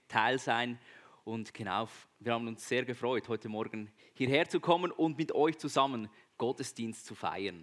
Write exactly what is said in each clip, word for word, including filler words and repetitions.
Teil sein. Und genau, wir haben uns sehr gefreut, heute Morgen hierher zu kommen und mit euch zusammen Gottesdienst zu feiern.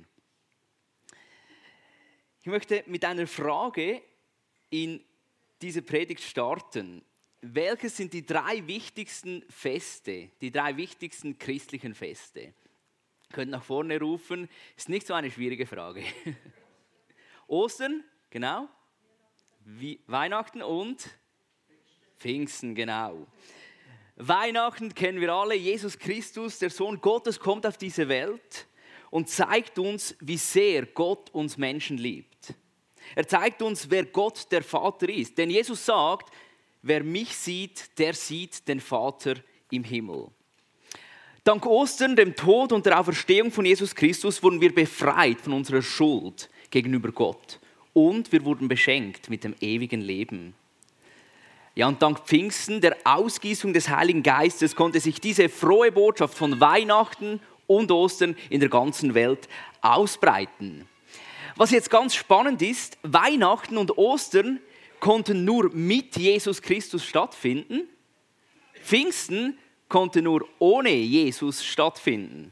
Ich möchte mit einer Frage in diese Predigt starten. Welches sind die drei wichtigsten Feste, die drei wichtigsten christlichen Feste? Ihr könnt nach vorne rufen, ist nicht so eine schwierige Frage. Ostern, genau. Wie, Weihnachten und Pfingsten, genau. Weihnachten kennen wir alle, Jesus Christus, der Sohn Gottes, kommt auf diese Welt und zeigt uns, wie sehr Gott uns Menschen liebt. Er zeigt uns, wer Gott der Vater ist. Denn Jesus sagt, wer mich sieht, der sieht den Vater im Himmel. Dank Ostern, dem Tod und der Auferstehung von Jesus Christus, wurden wir befreit von unserer Schuld gegenüber Gott. Und wir wurden beschenkt mit dem ewigen Leben. Ja, und dank Pfingsten, der Ausgießung des Heiligen Geistes, konnte sich diese frohe Botschaft von Weihnachten und Ostern in der ganzen Welt ausbreiten. Was jetzt ganz spannend ist, Weihnachten und Ostern konnten nur mit Jesus Christus stattfinden. Pfingsten konnte nur ohne Jesus stattfinden.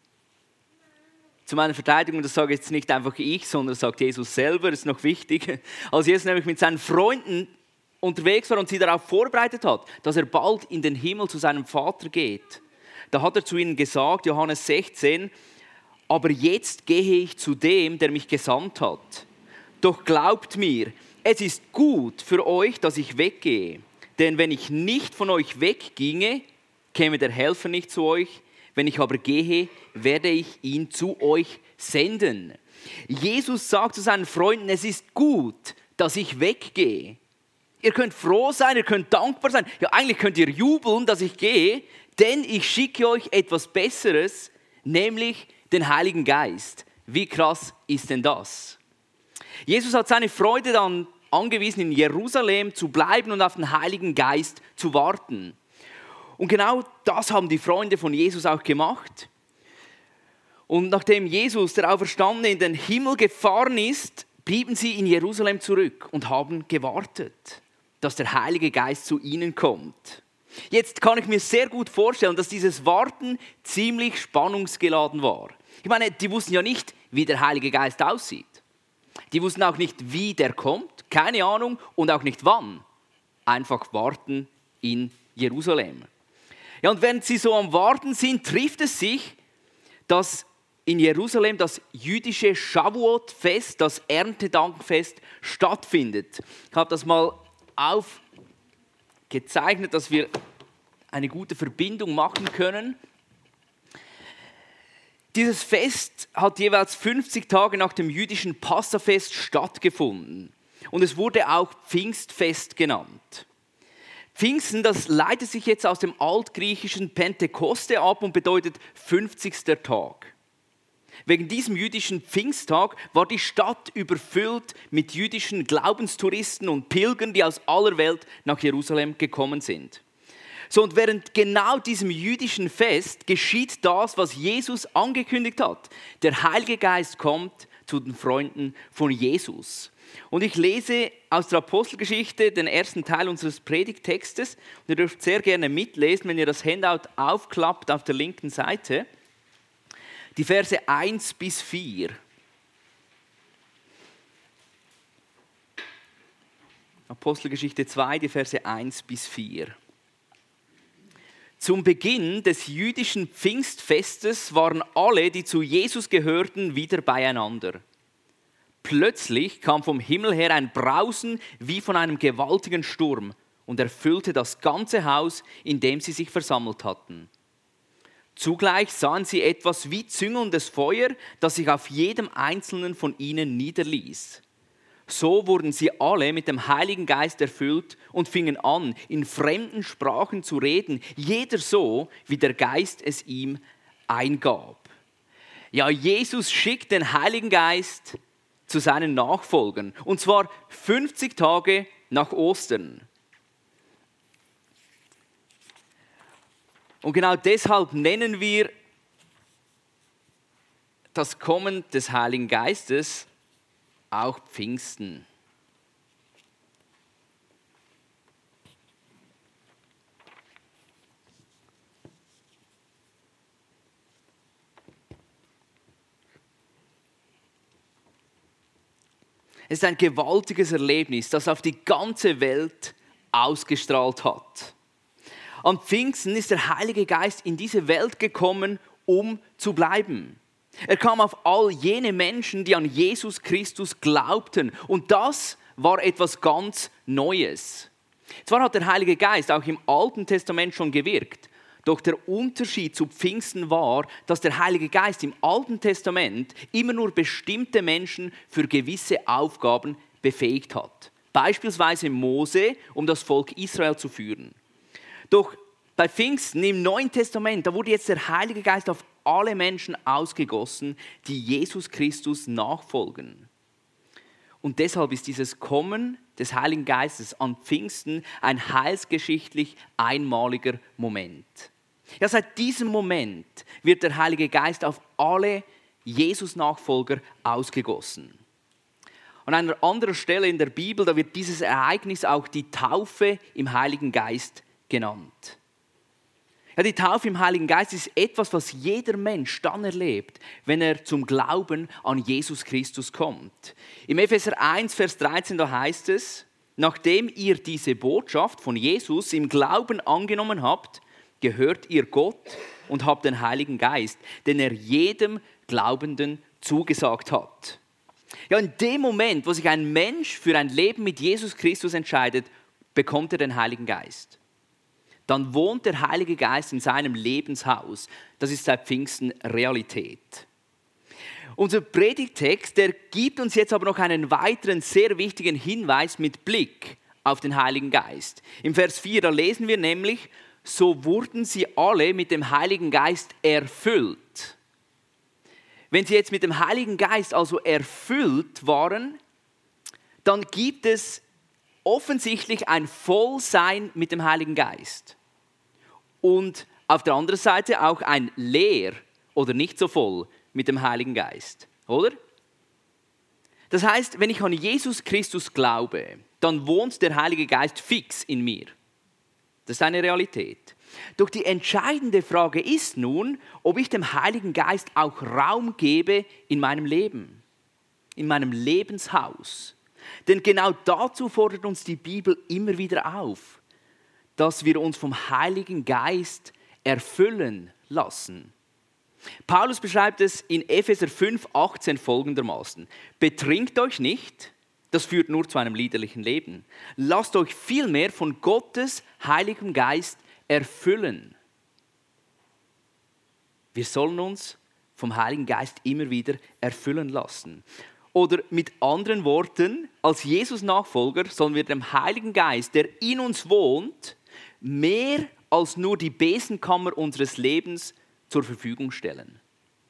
Zu meiner Verteidigung, das sage jetzt nicht einfach ich, sondern das sagt Jesus selber, das ist noch wichtig. Als Jesus nämlich mit seinen Freunden unterwegs war und sie darauf vorbereitet hat, dass er bald in den Himmel zu seinem Vater geht, da hat er zu ihnen gesagt, Johannes sechzehn, aber jetzt gehe ich zu dem, der mich gesandt hat. Doch glaubt mir, es ist gut für euch, dass ich weggehe. Denn wenn ich nicht von euch wegginge, käme der Helfer nicht zu euch. Wenn ich aber gehe, werde ich ihn zu euch senden. Jesus sagt zu seinen Freunden, es ist gut, dass ich weggehe. Ihr könnt froh sein, ihr könnt dankbar sein. Ja, eigentlich könnt ihr jubeln, dass ich gehe, denn ich schicke euch etwas Besseres, nämlich den Heiligen Geist. Wie krass ist denn das? Jesus hat seine Freude dann angewiesen, in Jerusalem zu bleiben und auf den Heiligen Geist zu warten. Und genau das haben die Freunde von Jesus auch gemacht. Und nachdem Jesus, der Auferstandene, in den Himmel gefahren ist, blieben sie in Jerusalem zurück und haben gewartet, dass der Heilige Geist zu ihnen kommt. Jetzt kann ich mir sehr gut vorstellen, dass dieses Warten ziemlich spannungsgeladen war. Ich meine, die wussten ja nicht, wie der Heilige Geist aussieht. Die wussten auch nicht, wie der kommt, keine Ahnung, und auch nicht wann. Einfach warten in Jerusalem. Ja, und während sie so am Warten sind, trifft es sich, dass in Jerusalem das jüdische Shavuot-Fest, das Erntedankfest, stattfindet. Ich habe das mal aufgezeichnet, dass wir eine gute Verbindung machen können. Dieses Fest hat jeweils fünfzig Tage nach dem jüdischen Passafest stattgefunden. Und es wurde auch Pfingstfest genannt. Pfingsten, das leitet sich jetzt aus dem altgriechischen Pentekoste ab und bedeutet fünfzigster Tag. Wegen diesem jüdischen Pfingsttag war die Stadt überfüllt mit jüdischen Glaubenstouristen und Pilgern, die aus aller Welt nach Jerusalem gekommen sind. So, und während genau diesem jüdischen Fest geschieht das, was Jesus angekündigt hat. Der Heilige Geist kommt zu den Freunden von Jesus. Und ich lese aus der Apostelgeschichte den ersten Teil unseres Predigttextes. Und ihr dürft sehr gerne mitlesen, wenn ihr das Handout aufklappt auf der linken Seite. Die Verse eins bis vier. Apostelgeschichte zwei, die Verse eins bis vier. Zum Beginn des jüdischen Pfingstfestes waren alle, die zu Jesus gehörten, wieder beieinander. Plötzlich kam vom Himmel her ein Brausen wie von einem gewaltigen Sturm und erfüllte das ganze Haus, in dem sie sich versammelt hatten. Zugleich sahen sie etwas wie züngelndes Feuer, das sich auf jedem einzelnen von ihnen niederließ. So wurden sie alle mit dem Heiligen Geist erfüllt und fingen an, in fremden Sprachen zu reden, jeder so, wie der Geist es ihm eingab. Ja, Jesus schickt den Heiligen Geist zu seinen Nachfolgern, und zwar fünfzig Tage nach Ostern. Und genau deshalb nennen wir das Kommen des Heiligen Geistes auch Pfingsten. Es ist ein gewaltiges Erlebnis, das auf die ganze Welt ausgestrahlt hat. Am Pfingsten ist der Heilige Geist in diese Welt gekommen, um zu bleiben. Er kam auf all jene Menschen, die an Jesus Christus glaubten. Und das war etwas ganz Neues. Zwar hat der Heilige Geist auch im Alten Testament schon gewirkt, doch der Unterschied zu Pfingsten war, dass der Heilige Geist im Alten Testament immer nur bestimmte Menschen für gewisse Aufgaben befähigt hat. Beispielsweise Mose, um das Volk Israel zu führen. Doch bei Pfingsten im Neuen Testament, da wurde jetzt der Heilige Geist auf alle Menschen ausgegossen, die Jesus Christus nachfolgen. Und deshalb ist dieses Kommen des Heiligen Geistes an Pfingsten ein heilsgeschichtlich einmaliger Moment. Ja, seit diesem Moment wird der Heilige Geist auf alle Jesus-Nachfolger ausgegossen. An einer anderen Stelle in der Bibel, da wird dieses Ereignis auch die Taufe im Heiligen Geist genannt. Ja, die Taufe im Heiligen Geist ist etwas, was jeder Mensch dann erlebt, wenn er zum Glauben an Jesus Christus kommt. Im Epheser eins, Vers dreizehn, da heißt es, nachdem ihr diese Botschaft von Jesus im Glauben angenommen habt, gehört ihr Gott und habt den Heiligen Geist, den er jedem Glaubenden zugesagt hat. Ja, in dem Moment, wo sich ein Mensch für ein Leben mit Jesus Christus entscheidet, bekommt er den Heiligen Geist. Dann wohnt der Heilige Geist in seinem Lebenshaus. Das ist seit Pfingsten Realität. Unser Predigtext, der gibt uns jetzt aber noch einen weiteren sehr wichtigen Hinweis mit Blick auf den Heiligen Geist. Im Vers vier, da lesen wir nämlich, so wurden sie alle mit dem Heiligen Geist erfüllt. Wenn sie jetzt mit dem Heiligen Geist also erfüllt waren, dann gibt es offensichtlich ein Vollsein mit dem Heiligen Geist. Und auf der anderen Seite auch ein leer oder nicht so voll mit dem Heiligen Geist, oder? Das heißt, wenn ich an Jesus Christus glaube, dann wohnt der Heilige Geist fix in mir. Das ist eine Realität. Doch die entscheidende Frage ist nun, ob ich dem Heiligen Geist auch Raum gebe in meinem Leben, in meinem Lebenshaus. Denn genau dazu fordert uns die Bibel immer wieder auf, dass wir uns vom Heiligen Geist erfüllen lassen. Paulus beschreibt es in Epheser fünf, achtzehn folgendermaßen. Betrinkt euch nicht, das führt nur zu einem liederlichen Leben. Lasst euch vielmehr von Gottes Heiligem Geist erfüllen. Wir sollen uns vom Heiligen Geist immer wieder erfüllen lassen. Oder mit anderen Worten, als Jesus-Nachfolger sollen wir dem Heiligen Geist, der in uns wohnt, mehr als nur die Besenkammer unseres Lebens zur Verfügung stellen.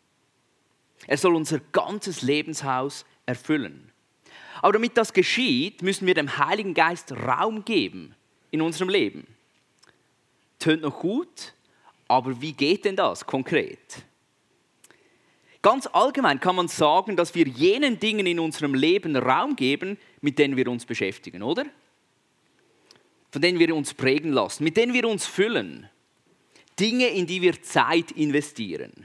Er soll unser ganzes Lebenshaus erfüllen. Aber damit das geschieht, müssen wir dem Heiligen Geist Raum geben in unserem Leben. Tönt noch gut, aber wie geht denn das konkret? Ganz allgemein kann man sagen, dass wir jenen Dingen in unserem Leben Raum geben, mit denen wir uns beschäftigen, oder? Von denen wir uns prägen lassen, mit denen wir uns füllen. Dinge, in die wir Zeit investieren.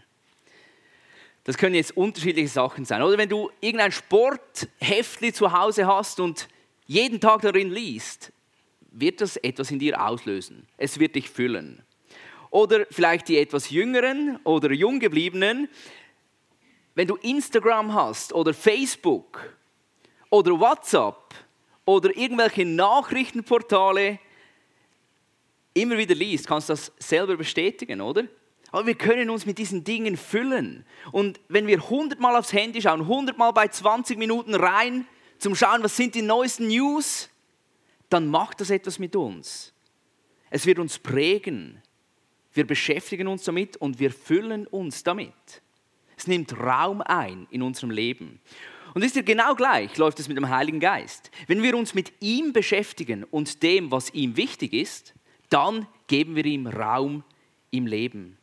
Das können jetzt unterschiedliche Sachen sein. Oder wenn du irgendein Sportheftli zu Hause hast und jeden Tag darin liest, wird das etwas in dir auslösen. Es wird dich füllen. Oder vielleicht die etwas Jüngeren oder Junggebliebenen, wenn du Instagram hast oder Facebook oder WhatsApp oder irgendwelche Nachrichtenportale immer wieder liest, kannst du das selber bestätigen, oder? Aber wir können uns mit diesen Dingen füllen. Und wenn wir hundertmal aufs Handy schauen, hundertmal bei zwanzig Minuten rein, zum Schauen, was sind die neuesten News, dann macht das etwas mit uns. Es wird uns prägen. Wir beschäftigen uns damit und wir füllen uns damit. Es nimmt Raum ein in unserem Leben. Und ist ja genau gleich, läuft es mit dem Heiligen Geist. Wenn wir uns mit ihm beschäftigen und dem, was ihm wichtig ist, dann geben wir ihm Raum im Leben.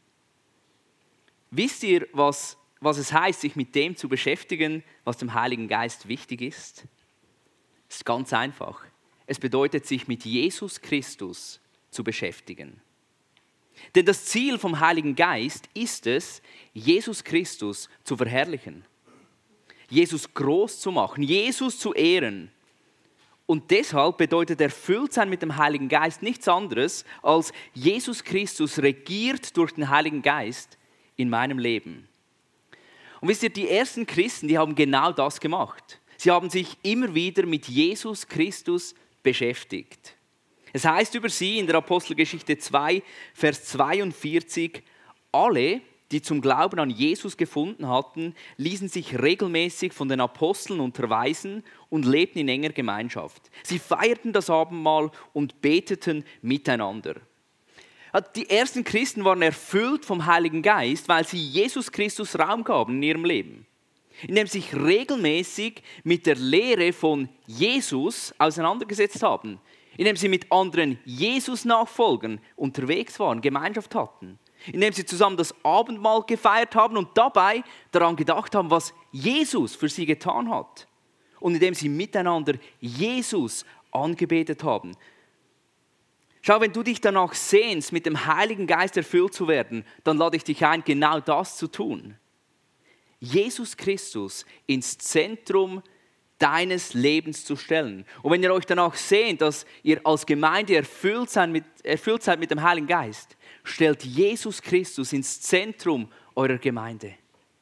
Wisst ihr, was, was es heißt, sich mit dem zu beschäftigen, was dem Heiligen Geist wichtig ist? Es ist ganz einfach. Es bedeutet, sich mit Jesus Christus zu beschäftigen. Denn das Ziel vom Heiligen Geist ist es, Jesus Christus zu verherrlichen. Jesus groß zu machen, Jesus zu ehren. Und deshalb bedeutet Erfülltsein mit dem Heiligen Geist nichts anderes, als Jesus Christus regiert durch den Heiligen Geist in meinem Leben. Und wisst ihr, die ersten Christen, die haben genau das gemacht. Sie haben sich immer wieder mit Jesus Christus beschäftigt. Es heißt über sie in der Apostelgeschichte zwei, Vers zweiundvierzig, alle, die zum Glauben an Jesus gefunden hatten, ließen sich regelmäßig von den Aposteln unterweisen und lebten in enger Gemeinschaft. Sie feierten das Abendmahl und beteten miteinander. Die ersten Christen waren erfüllt vom Heiligen Geist, weil sie Jesus Christus Raum gaben in ihrem Leben. Indem sie sich regelmäßig mit der Lehre von Jesus auseinandergesetzt haben. Indem sie mit anderen Jesus-Nachfolgern unterwegs waren, Gemeinschaft hatten. Indem sie zusammen das Abendmahl gefeiert haben und dabei daran gedacht haben, was Jesus für sie getan hat. Und indem sie miteinander Jesus angebetet haben. Schau, wenn du dich danach sehnst, mit dem Heiligen Geist erfüllt zu werden, dann lade ich dich ein, genau das zu tun. Jesus Christus ins Zentrum deines Lebens zu stellen. Und wenn ihr euch danach sehnt, dass ihr als Gemeinde erfüllt seid mit, erfüllt seid mit dem Heiligen Geist, stellt Jesus Christus ins Zentrum eurer Gemeinde.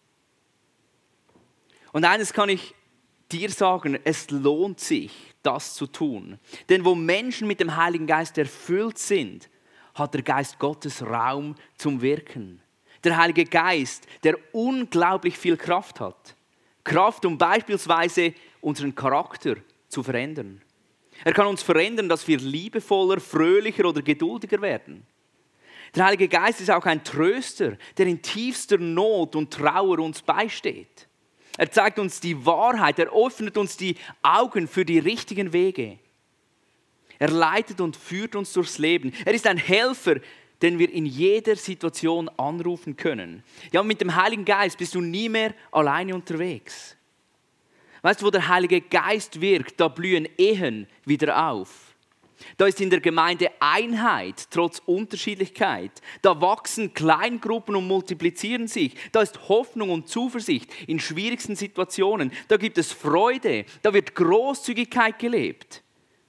Und eines kann ich dir sagen, es lohnt sich, das zu tun. Denn wo Menschen mit dem Heiligen Geist erfüllt sind, hat der Geist Gottes Raum zum Wirken. Der Heilige Geist, der unglaublich viel Kraft hat. Kraft, um beispielsweise unseren Charakter zu verändern. Er kann uns verändern, dass wir liebevoller, fröhlicher oder geduldiger werden. Der Heilige Geist ist auch ein Tröster, der in tiefster Not und Trauer uns beisteht. Er zeigt uns die Wahrheit, er öffnet uns die Augen für die richtigen Wege. Er leitet und führt uns durchs Leben. Er ist ein Helfer, den wir in jeder Situation anrufen können. Ja, mit dem Heiligen Geist bist du nie mehr alleine unterwegs. Weißt du, wo der Heilige Geist wirkt, da blühen Ehen wieder auf. Da ist in der Gemeinde Einheit, trotz Unterschiedlichkeit. Da wachsen Kleingruppen und multiplizieren sich. Da ist Hoffnung und Zuversicht in schwierigsten Situationen. Da gibt es Freude, da wird Großzügigkeit gelebt.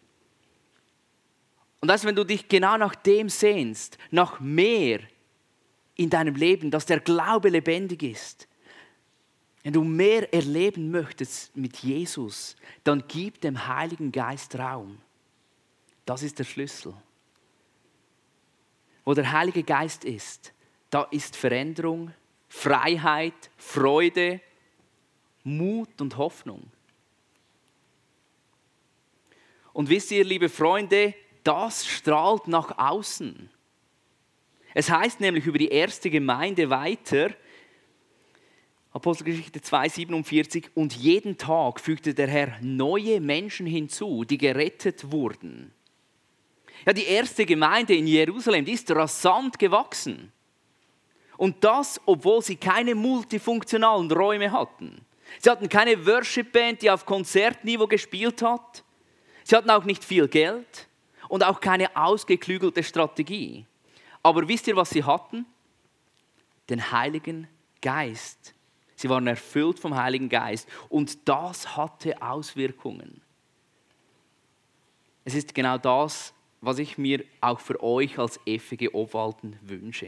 Und das, wenn du dich genau nach dem sehnst, nach mehr in deinem Leben, dass der Glaube lebendig ist, wenn du mehr erleben möchtest mit Jesus, dann gib dem Heiligen Geist Raum. Das ist der Schlüssel. Wo der Heilige Geist ist, da ist Veränderung, Freiheit, Freude, Mut und Hoffnung. Und wisst ihr, liebe Freunde, das strahlt nach außen. Es heißt nämlich über die erste Gemeinde weiter, Apostelgeschichte zwei, siebenundvierzig, und jeden Tag fügte der Herr neue Menschen hinzu, die gerettet wurden. Ja, die erste Gemeinde in Jerusalem, die ist rasant gewachsen. Und das, obwohl sie keine multifunktionalen Räume hatten. Sie hatten keine Worship-Band, die auf Konzertniveau gespielt hat. Sie hatten auch nicht viel Geld und auch keine ausgeklügelte Strategie. Aber wisst ihr, was sie hatten? Den Heiligen Geist. Sie waren erfüllt vom Heiligen Geist und das hatte Auswirkungen. Es ist genau das, was ich mir auch für euch als F E G Obwalden wünsche.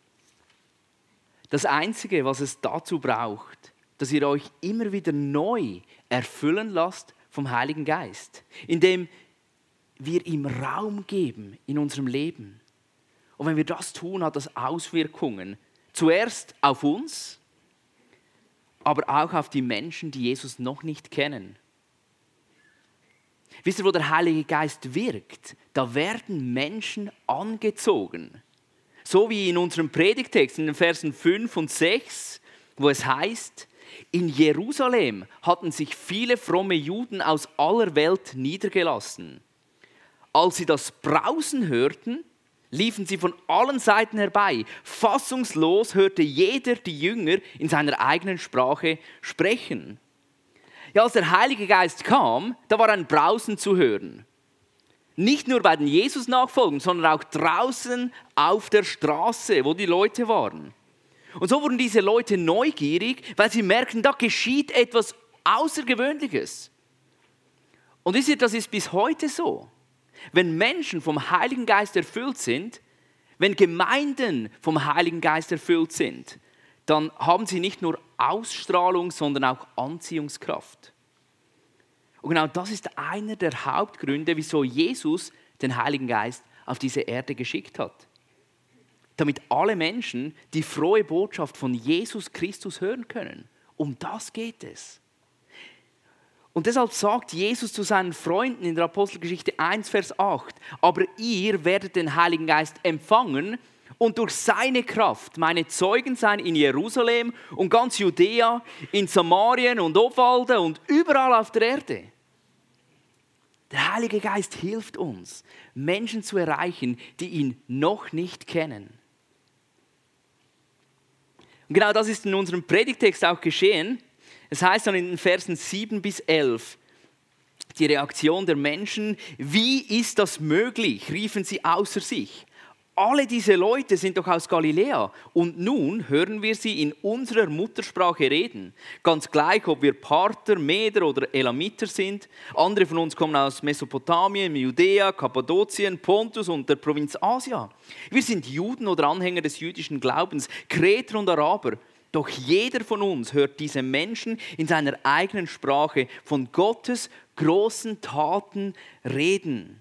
Das Einzige, was es dazu braucht, dass ihr euch immer wieder neu erfüllen lasst vom Heiligen Geist, indem wir ihm Raum geben in unserem Leben. Und wenn wir das tun, hat das Auswirkungen. Zuerst auf uns, aber auch auf die Menschen, die Jesus noch nicht kennen. Wisst ihr, wo der Heilige Geist wirkt? Da werden Menschen angezogen. So wie in unserem Predigtext, in den Versen fünf und sechs, wo es heißt, in Jerusalem hatten sich viele fromme Juden aus aller Welt niedergelassen. Als sie das Brausen hörten, liefen sie von allen Seiten herbei. Fassungslos hörte jeder die Jünger in seiner eigenen Sprache sprechen. Ja, als der Heilige Geist kam, da war ein Brausen zu hören. Nicht nur bei den Jesus-Nachfolgern, sondern auch draußen auf der Straße, wo die Leute waren. Und so wurden diese Leute neugierig, weil sie merkten, da geschieht etwas Außergewöhnliches. Und wisst ihr, das ist bis heute so. Wenn Menschen vom Heiligen Geist erfüllt sind, wenn Gemeinden vom Heiligen Geist erfüllt sind, dann haben sie nicht nur Ausstrahlung, sondern auch Anziehungskraft. Und genau das ist einer der Hauptgründe, wieso Jesus den Heiligen Geist auf diese Erde geschickt hat. Damit alle Menschen die frohe Botschaft von Jesus Christus hören können. Um das geht es. Und deshalb sagt Jesus zu seinen Freunden in der Apostelgeschichte eins, Vers acht, aber ihr werdet den Heiligen Geist empfangen und durch seine Kraft meine Zeugen sein in Jerusalem und ganz Judäa, in Samarien und Obwalden und überall auf der Erde. Der Heilige Geist hilft uns, Menschen zu erreichen, die ihn noch nicht kennen. Und genau das ist in unserem Predigtext auch geschehen. Es heißt dann in den Versen sieben bis elf, die Reaktion der Menschen, wie ist das möglich, riefen sie außer sich. Alle diese Leute sind doch aus Galiläa und nun hören wir sie in unserer Muttersprache reden. Ganz gleich, ob wir Parther, Meder oder Elamiter sind. Andere von uns kommen aus Mesopotamien, Judäa, Kappadokien, Pontus und der Provinz Asia. Wir sind Juden oder Anhänger des jüdischen Glaubens, Kreter und Araber. Doch jeder von uns hört diese Menschen in seiner eigenen Sprache von Gottes großen Taten reden.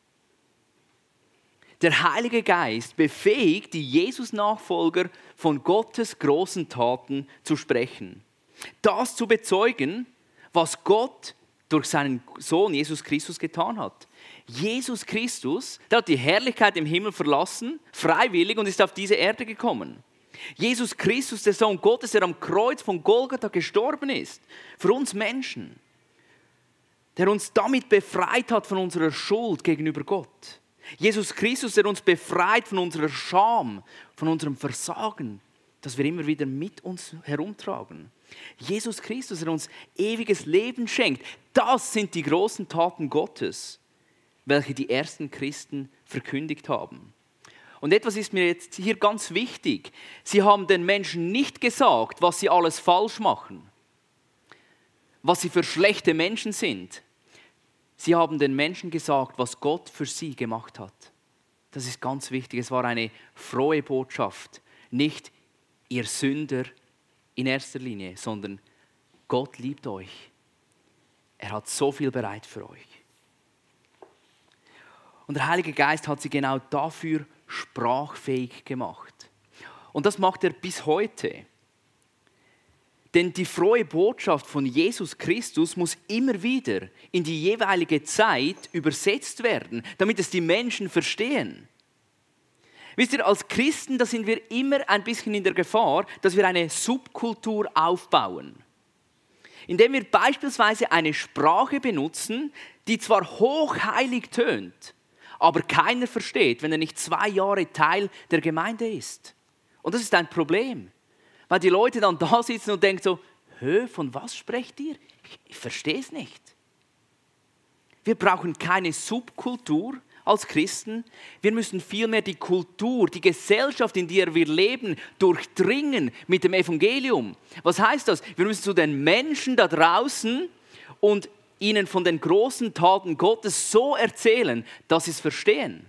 Der Heilige Geist befähigt die Jesus-Nachfolger, von Gottes großen Taten zu sprechen. Das zu bezeugen, was Gott durch seinen Sohn Jesus Christus getan hat. Jesus Christus, der hat die Herrlichkeit im Himmel verlassen, freiwillig, und ist auf diese Erde gekommen. Jesus Christus, der Sohn Gottes, der am Kreuz von Golgatha gestorben ist, für uns Menschen, der uns damit befreit hat von unserer Schuld gegenüber Gott. Jesus Christus, der uns befreit von unserer Scham, von unserem Versagen, das wir immer wieder mit uns herumtragen. Jesus Christus, der uns ewiges Leben schenkt. Das sind die großen Taten Gottes, welche die ersten Christen verkündigt haben. Und etwas ist mir jetzt hier ganz wichtig. Sie haben den Menschen nicht gesagt, was sie alles falsch machen, was sie für schlechte Menschen sind. Sie haben den Menschen gesagt, was Gott für sie gemacht hat. Das ist ganz wichtig. Es war eine frohe Botschaft. Nicht ihr Sünder in erster Linie, sondern Gott liebt euch. Er hat so viel bereit für euch. Und der Heilige Geist hat sie genau dafür sprachfähig gemacht. Und das macht er bis heute. Denn die frohe Botschaft von Jesus Christus muss immer wieder in die jeweilige Zeit übersetzt werden, damit es die Menschen verstehen. Wisst ihr, als Christen, da sind wir immer ein bisschen in der Gefahr, dass wir eine Subkultur aufbauen. Indem wir beispielsweise eine Sprache benutzen, die zwar hochheilig tönt, aber keiner versteht, wenn er nicht zwei Jahre Teil der Gemeinde ist. Und das ist ein Problem. Weil die Leute dann da sitzen und denken so, hö, von was sprecht ihr? Ich, ich verstehe es nicht. Wir brauchen keine Subkultur als Christen. Wir müssen vielmehr die Kultur, die Gesellschaft, in der wir leben, durchdringen mit dem Evangelium. Was heißt das? Wir müssen zu den Menschen da draußen und ihnen von den großen Taten Gottes so erzählen, dass sie es verstehen.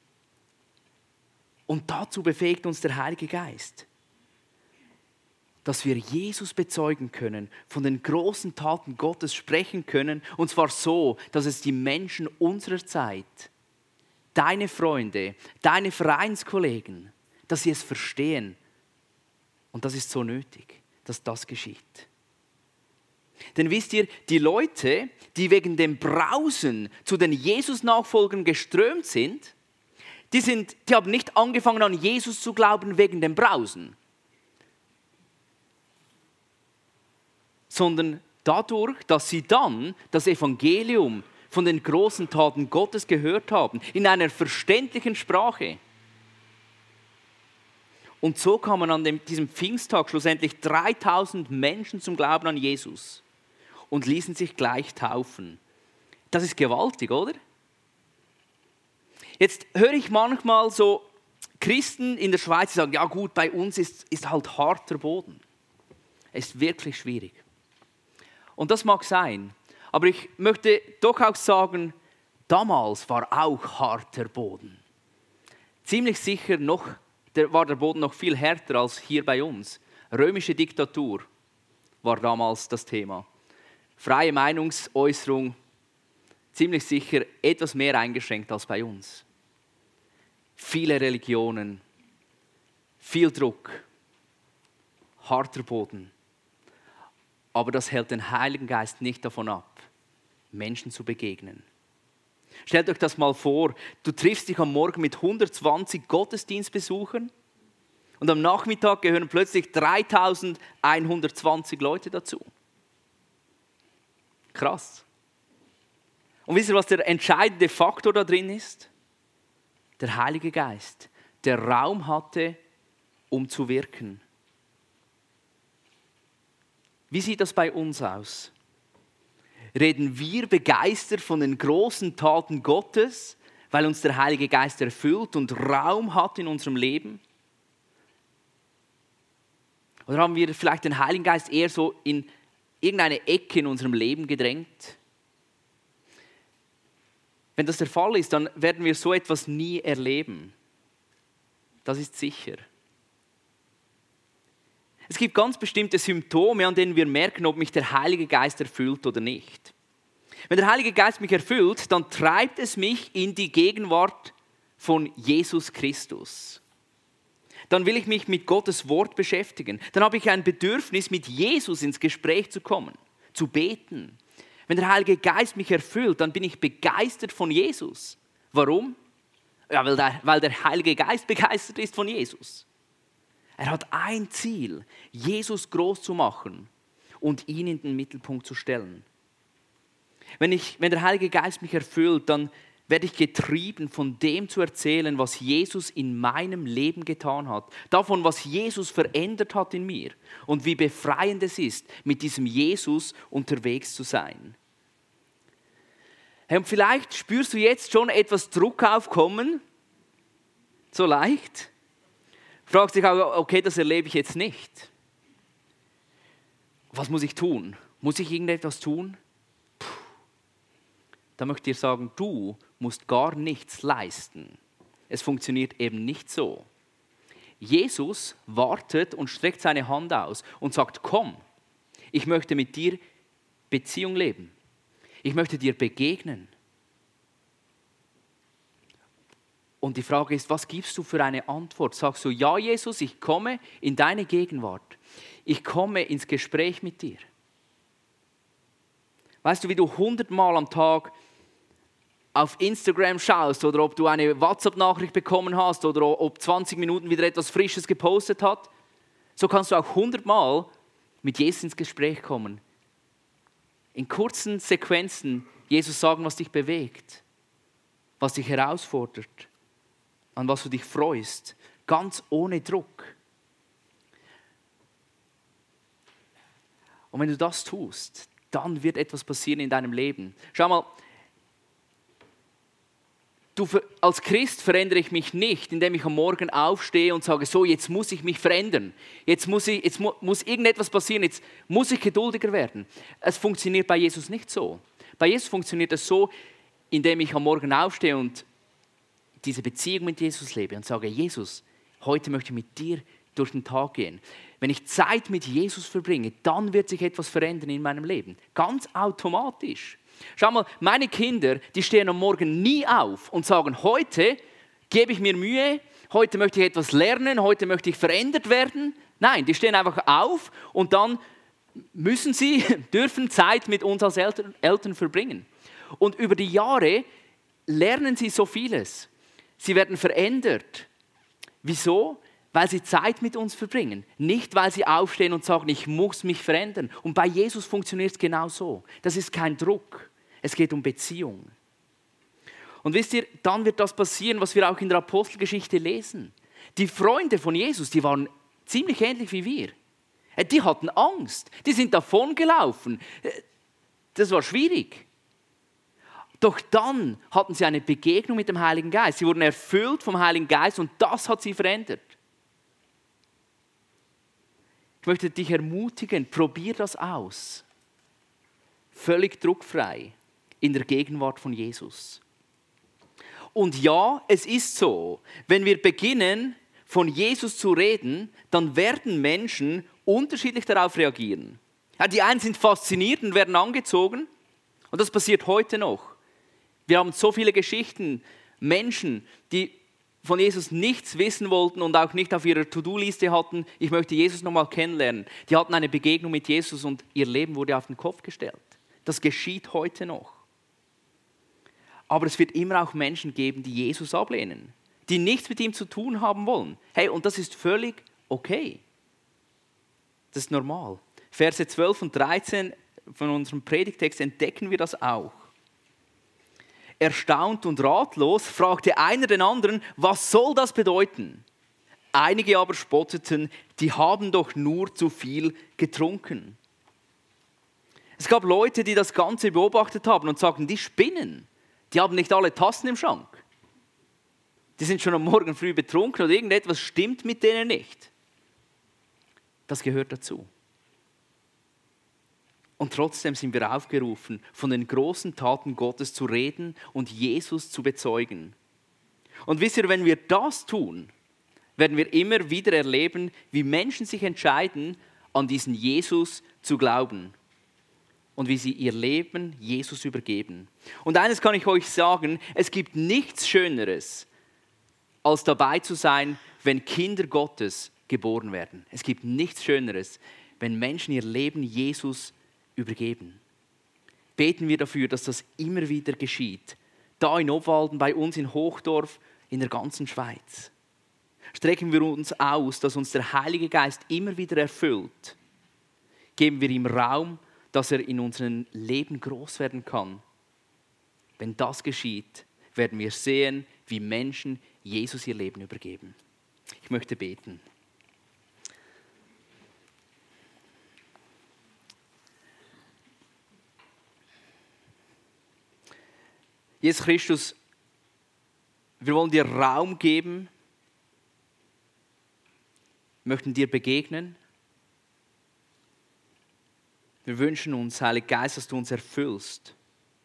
Und dazu befähigt uns der Heilige Geist. Dass wir Jesus bezeugen können, von den großen Taten Gottes sprechen können, und zwar so, dass es die Menschen unserer Zeit, deine Freunde, deine Vereinskollegen, dass sie es verstehen. Und das ist so nötig, dass das geschieht. Denn wisst ihr, die Leute, die wegen dem Brausen zu den Jesus-Nachfolgern geströmt sind, die, sind, die haben nicht angefangen an Jesus zu glauben wegen dem Brausen, sondern dadurch, dass sie dann das Evangelium von den großen Taten Gottes gehört haben, in einer verständlichen Sprache. Und so kamen an dem, diesem Pfingsttag schlussendlich dreitausend Menschen zum Glauben an Jesus und ließen sich gleich taufen. Das ist gewaltig, oder? Jetzt höre ich manchmal so Christen in der Schweiz, die sagen, ja gut, bei uns ist, ist halt harter Boden. Es ist wirklich schwierig. Und das mag sein. Aber ich möchte doch auch sagen, damals war auch harter Boden. Ziemlich sicher noch, der, war der Boden noch viel härter als hier bei uns. Römische Diktatur war damals das Thema. Freie Meinungsäußerung, ziemlich sicher etwas mehr eingeschränkt als bei uns. Viele Religionen, viel Druck, harter Boden. Aber das hält den Heiligen Geist nicht davon ab, Menschen zu begegnen. Stellt euch das mal vor, du triffst dich am Morgen mit hundertzwanzig Gottesdienstbesuchern und am Nachmittag gehören plötzlich dreitausendeinhundertzwanzig Leute dazu. Krass. Und wisst ihr, was der entscheidende Faktor da drin ist? Der Heilige Geist, der Raum hatte, um zu wirken. Wie sieht das bei uns aus? Reden wir begeistert von den großen Taten Gottes, weil uns der Heilige Geist erfüllt und Raum hat in unserem Leben? Oder haben wir vielleicht den Heiligen Geist eher so in irgendeine Ecke in unserem Leben gedrängt? Wenn das der Fall ist, dann werden wir so etwas nie erleben. Das ist sicher. Es gibt ganz bestimmte Symptome, an denen wir merken, ob mich der Heilige Geist erfüllt oder nicht. Wenn der Heilige Geist mich erfüllt, dann treibt es mich in die Gegenwart von Jesus Christus. Dann will ich mich mit Gottes Wort beschäftigen. Dann habe ich ein Bedürfnis, mit Jesus ins Gespräch zu kommen, zu beten. Wenn der Heilige Geist mich erfüllt, dann bin ich begeistert von Jesus. Warum? Ja, weil der, weil der Heilige Geist begeistert ist von Jesus. Er hat ein Ziel, Jesus groß zu machen und ihn in den Mittelpunkt zu stellen. Wenn, ich, wenn der Heilige Geist mich erfüllt, dann werde ich getrieben, von dem zu erzählen, was Jesus in meinem Leben getan hat. Davon, was Jesus verändert hat in mir und wie befreiend es ist, mit diesem Jesus unterwegs zu sein. Hey, und vielleicht spürst du jetzt schon etwas Druck aufkommen, so leicht. Fragst dich auch, okay, das erlebe ich jetzt nicht. Was muss ich tun? Muss ich irgendetwas tun? Puh. Da möchte ich dir sagen, du musst gar nichts leisten. Es funktioniert eben nicht so. Jesus wartet und streckt seine Hand aus und sagt, komm, ich möchte mit dir Beziehung leben. Ich möchte dir begegnen. Und die Frage ist, was gibst du für eine Antwort? Sagst du, ja Jesus, ich komme in deine Gegenwart. Ich komme ins Gespräch mit dir. Weißt du, wie du hundertmal am Tag auf Instagram schaust oder ob du eine WhatsApp-Nachricht bekommen hast oder ob zwanzig Minuten wieder etwas Frisches gepostet hat? So kannst du auch hundertmal mit Jesus ins Gespräch kommen. In kurzen Sequenzen Jesus sagen, was dich bewegt, was dich herausfordert, an was du dich freust, ganz ohne Druck. Und wenn du das tust, dann wird etwas passieren in deinem Leben. Schau mal, du, als Christ verändere ich mich nicht, indem ich am Morgen aufstehe und sage, so, jetzt muss ich mich verändern. Jetzt muss, ich, jetzt mu- muss irgendetwas passieren, jetzt muss ich geduldiger werden. Es funktioniert bei Jesus nicht so. Bei Jesus funktioniert es so, indem ich am Morgen aufstehe und diese Beziehung mit Jesus lebe und sage, Jesus, heute möchte ich mit dir durch den Tag gehen. Wenn ich Zeit mit Jesus verbringe, dann wird sich etwas verändern in meinem Leben. Ganz automatisch. Schau mal, meine Kinder, die stehen am Morgen nie auf und sagen, heute gebe ich mir Mühe, heute möchte ich etwas lernen, heute möchte ich verändert werden. Nein, die stehen einfach auf und dann müssen sie, dürfen Zeit mit uns als Eltern, Eltern verbringen. Und über die Jahre lernen sie so vieles. Sie werden verändert. Wieso? Weil sie Zeit mit uns verbringen. Nicht, weil sie aufstehen und sagen, ich muss mich verändern. Und bei Jesus funktioniert es genau so. Das ist kein Druck. Es geht um Beziehung. Und wisst ihr, dann wird das passieren, was wir auch in der Apostelgeschichte lesen. Die Freunde von Jesus, die waren ziemlich ähnlich wie wir. Die hatten Angst. Die sind davongelaufen. Das war schwierig. Doch dann hatten sie eine Begegnung mit dem Heiligen Geist. Sie wurden erfüllt vom Heiligen Geist und das hat sie verändert. Ich möchte dich ermutigen, probier das aus. völlig druckfrei in der Gegenwart von Jesus. Und ja, es ist so, wenn wir beginnen, von Jesus zu reden, dann werden Menschen unterschiedlich darauf reagieren. Ja, die einen sind fasziniert und werden angezogen und das passiert heute noch. Wir haben so viele Geschichten, Menschen, die von Jesus nichts wissen wollten und auch nicht auf ihrer To-Do-Liste hatten, ich möchte Jesus nochmal kennenlernen. Die hatten eine Begegnung mit Jesus und ihr Leben wurde auf den Kopf gestellt. Das geschieht heute noch. Aber es wird immer auch Menschen geben, die Jesus ablehnen, die nichts mit ihm zu tun haben wollen. Hey, und das ist völlig okay. Das ist normal. Verse zwölf und dreizehn von unserem Predigtext entdecken wir das auch. Erstaunt und ratlos fragte einer den anderen, was soll das bedeuten? Einige aber spotteten, die haben doch nur zu viel getrunken. Es gab Leute, die das Ganze beobachtet haben und sagten, die spinnen. Die haben nicht alle Tassen im Schrank. Die sind schon am Morgen früh betrunken oder irgendetwas stimmt mit denen nicht. Das gehört dazu. Und trotzdem sind wir aufgerufen, von den großen Taten Gottes zu reden und Jesus zu bezeugen. Und wisst ihr, wenn wir das tun, werden wir immer wieder erleben, wie Menschen sich entscheiden, an diesen Jesus zu glauben. Und wie sie ihr Leben Jesus übergeben. Und eines kann ich euch sagen, es gibt nichts Schöneres, als dabei zu sein, wenn Kinder Gottes geboren werden. Es gibt nichts Schöneres, wenn Menschen ihr Leben Jesus übergeben. Beten wir dafür, dass das immer wieder geschieht. Da in Obwalden, bei uns in Hochdorf, in der ganzen Schweiz. Strecken wir uns aus, dass uns der Heilige Geist immer wieder erfüllt. Geben wir ihm Raum, dass er in unserem Leben groß werden kann. Wenn das geschieht, werden wir sehen, wie Menschen Jesus ihr Leben übergeben. Ich möchte beten. Jesus Christus, wir wollen dir Raum geben, möchten dir begegnen. Wir wünschen uns, Heiliger Geist, dass du uns erfüllst.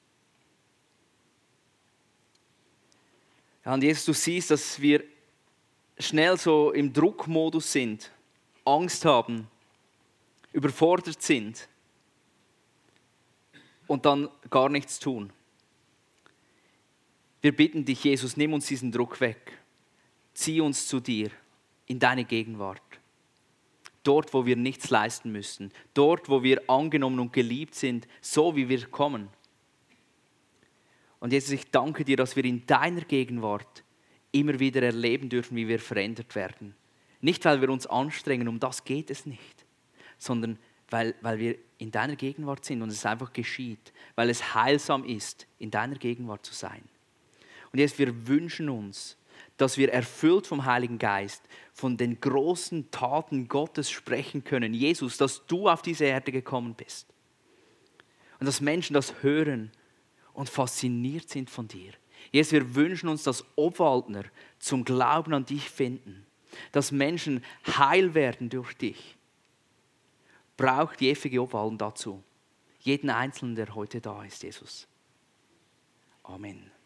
Ja, und Jesus, du siehst, dass wir schnell so im Druckmodus sind, Angst haben, überfordert sind und dann gar nichts tun. Wir bitten dich, Jesus, nimm uns diesen Druck weg. Zieh uns zu dir in deine Gegenwart. Dort, wo wir nichts leisten müssen. Dort, wo wir angenommen und geliebt sind, so wie wir kommen. Und Jesus, ich danke dir, dass wir in deiner Gegenwart immer wieder erleben dürfen, wie wir verändert werden. Nicht, weil wir uns anstrengen, um das geht es nicht, sondern weil, weil wir in deiner Gegenwart sind und es einfach geschieht, weil es heilsam ist, in deiner Gegenwart zu sein. Und Jesus, wir wünschen uns, dass wir erfüllt vom Heiligen Geist von den großen Taten Gottes sprechen können. Jesus, dass du auf diese Erde gekommen bist. Und dass Menschen das hören und fasziniert sind von dir. Jesus, wir wünschen uns, dass Obwaldner zum Glauben an dich finden. Dass Menschen heil werden durch dich. Braucht die F G Obwalden dazu. Jeden Einzelnen, der heute da ist, Jesus. Amen.